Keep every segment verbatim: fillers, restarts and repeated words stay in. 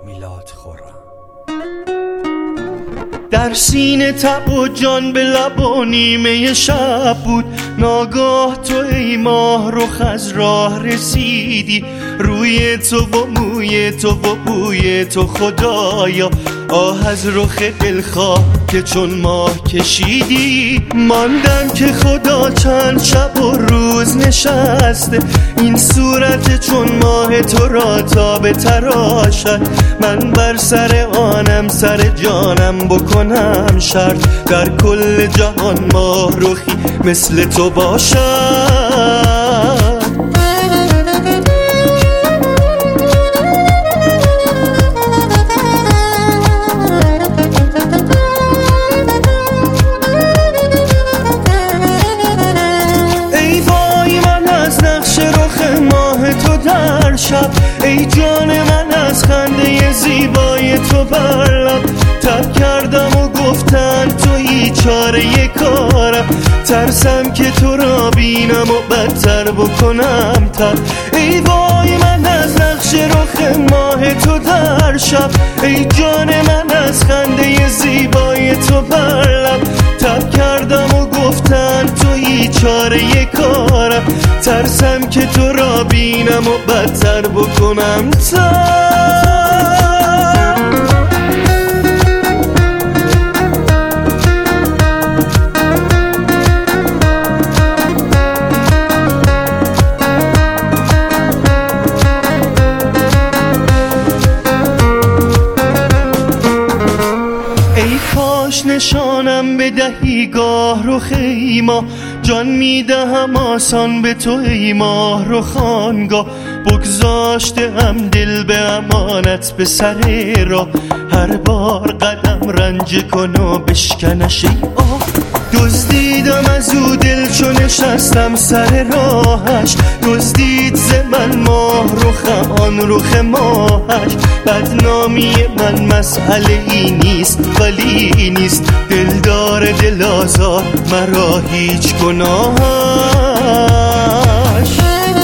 میلاد خرم. در سینه تب و جان به لب و نیمه شب بود، ناگاه تو ای ماه رخ از راه رسیدی، روی تو و موی تو و بوی تو خدایا، آه از رخ دلخواه که چون ماه کشیدی. ماندم که خدا چند شب و روز نشسته، این صورت چون ماه تو را تا به تراشد، من بر سر آنم سر جانم بکنم شرط، در کل جهان ماه رخی مثل تو باشد. در شب ای جان من از خنده زیبای تو بر لب، تب کردم و گفتن تویی چاره کارم، ترسم که تو را بینم و بدتر بکنم تب. ای وای من از نقش رخ ماه تو در شب، ای جان من از خنده زیبای تو بر لب، تب کردم و گفتن تویی چاره کارم، ترسم که تو را بینم و بدتر بکنم تب. نشانم بدهی گاه رخ ای ماه، جان میدهم آسان به تو ای ماه رخانگاه، بگذاشته ام دل به امانت به سر راه، هر بار قدم رنج کن و بشکنش ای آه. دزدیدم از او دل چو نشستم سر راهش، دزدید ز من ماه رخم آن رخ ماهش، بدنامی من مسئله ای نیست ولی نیست، دلدار دل آزار مرا هیچ گناهش.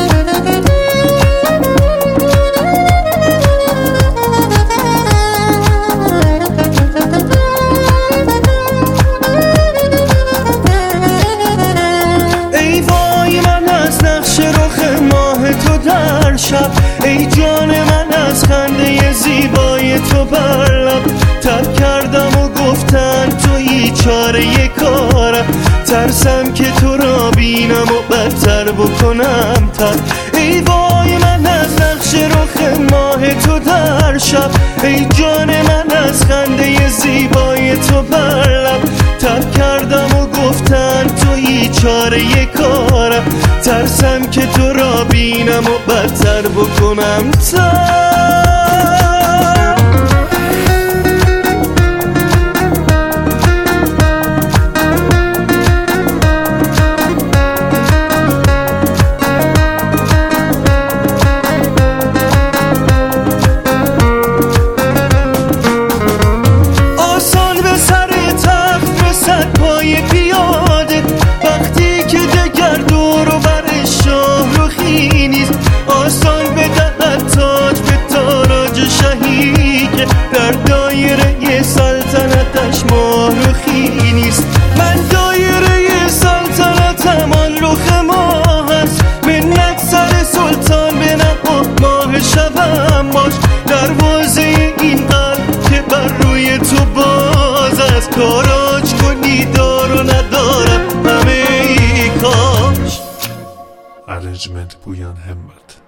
شب ای جان من از خنده زیبای تو بر لب، تب کردم و گفتن تویی چاره کارم، ترسم که تو را بینم و بدتر بکنم تب. ای وای من از نقش رخ ماه تو در شب، ای جان من از خنده زیبای تو بر لب، تب کردم و گفتن تویی چاره کارم، ترسم که تو را بینم و بدتر بکنم تب. آسان به سر تخت رسد پای پیاده، وقتی که دگر دور و بر شاه رخی نیست، آسان بدهد تاج به تاراج شهی که در دایره سلطنتش ماه رخی نیست. من دایره سلطنتم آن رخ ماه است، منت سر سلطان به نقا ماه شبم باش، دروازه این قلب که بر روی تو باز است، تاراج کنی دار و ندارم همه ای کاش. Arrangement Buyan Hemmet.